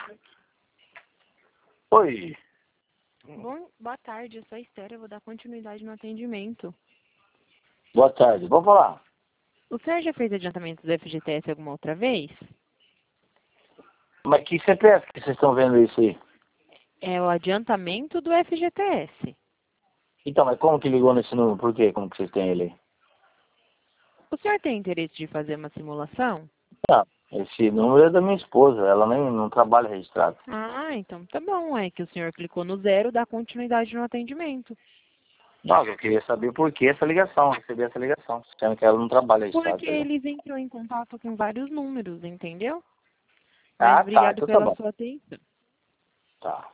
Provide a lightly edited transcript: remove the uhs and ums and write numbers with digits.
Oi. Boa tarde, eu sou a Esther, eu vou dar continuidade no atendimento. Boa tarde. Vamos falar. O senhor já fez adiantamento do FGTS alguma outra vez? Mas que CPF que vocês estão vendo isso aí? É o adiantamento do FGTS. Então, mas como que ligou nesse número? Por quê? Como que vocês têm ele aí? O senhor tem interesse de fazer uma simulação? Não, esse número é da minha esposa. Ela nem não trabalha registrado. Ah, então tá bom, é que o senhor clicou no 0, dá continuidade no atendimento. Não, eu queria saber por que essa ligação, receber essa ligação. Sendo que ela não trabalha registrado. Porque eles entram em contato com vários números, entendeu? Mas Ah, tá. obrigado Então tá pela bom. sua atenção. Tá.